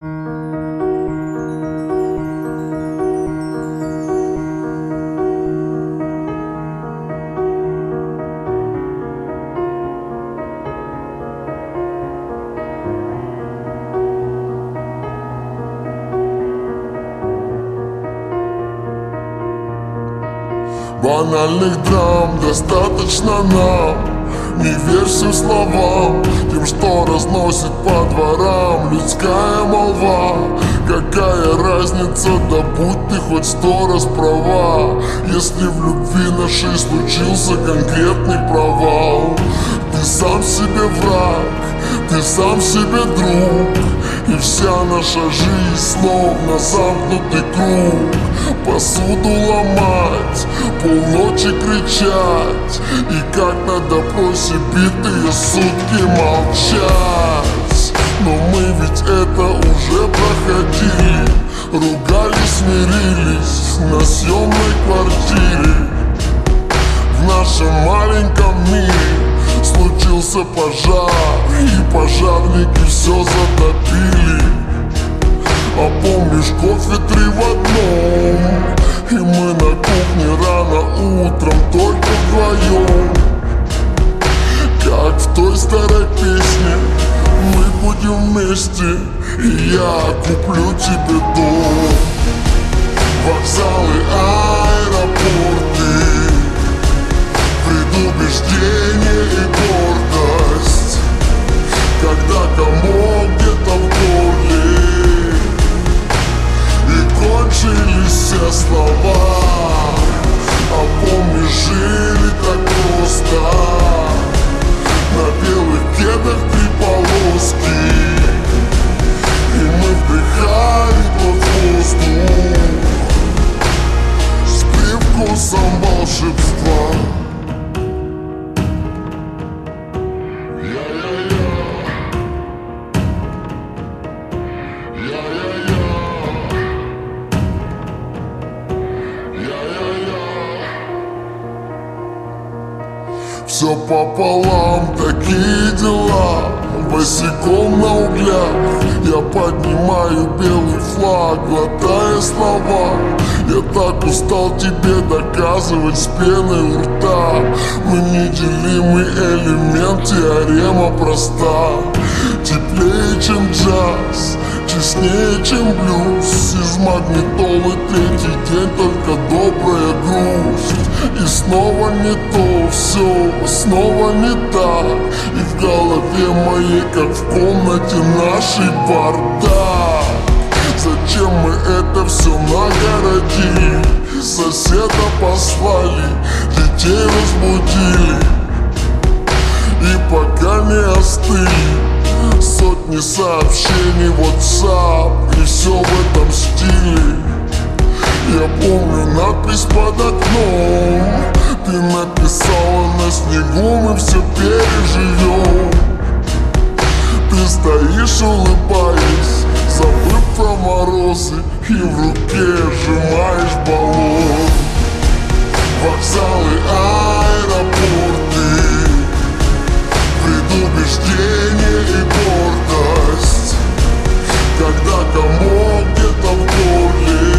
Банальных драм достаточно нам. Не верь всем словам, тем, что разносит по дворам людская молва. Какая разница, да будь ты хоть 100 раз права, если в любви нашей случился конкретный провал. Ты сам себе враг, ты сам себе друг, и вся наша жизнь словно замкнутый круг. Посуду ломать, полночи кричать, и как на допросе битые сутки молчать. Но мы ведь это уже проходили, ругались, мирились на съемной квартире. В нашем маленьком мире случился пожар, и пожарники все затопили. А помнишь, кофе 3 в одном, и мы на кухне рано утром только вдвоем. Как в той старой песне, мы будем вместе, и я куплю тебе дом. Вокзалы, аэропорты, предубеждение и гордость, когда комок где-то в горле, и кончились все слова. А помнишь, жили так просто, на белых кедах 3 полоски, и мы вдыхали тот воздух с привкусом волшебства. Все пополам, такие дела, босиком на углях. Я поднимаю белый флаг, глотая слова. Я так устал тебе доказывать с пеной у рта. Мы неделимый элемент, теорема проста. Теплее, чем джаз, честнее, чем блюз. Из магнитолы 3-й день только добрая грусть. И снова не то, все снова не так. И в голове моей, как в комнате нашей, бардак. Зачем мы это все нагородили? Соседа послали, детей разбудили. И пока не остыли сотни сообщений в WhatsApp, и все в этом стиле. Я помню надпись под окном, ты написала: на снегу мы все переживем. Ты стоишь, улыбаясь, забыв про морозы, и в руке сжимаешь баллон. Вокзалы, аэропорты, предубеждение и гордость, когда комок где-то в горле,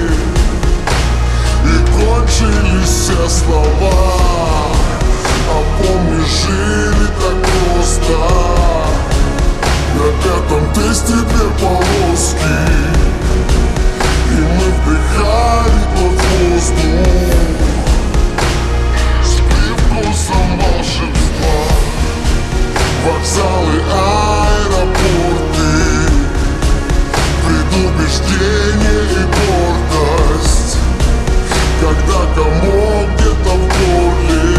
и кончились все слова. А помнишь, жили так просто, на 5-м тесте 2 полоски, и мы вдыхали тот воздух с привкусом волшебства. Вокзалы, аэропорты, предубеждение и гордость, когда комок где-то в горле,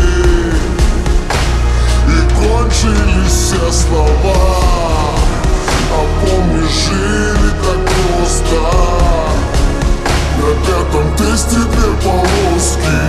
и кончились все слова. А помнишь, жили так просто, на 5-м тесте 2 полоски,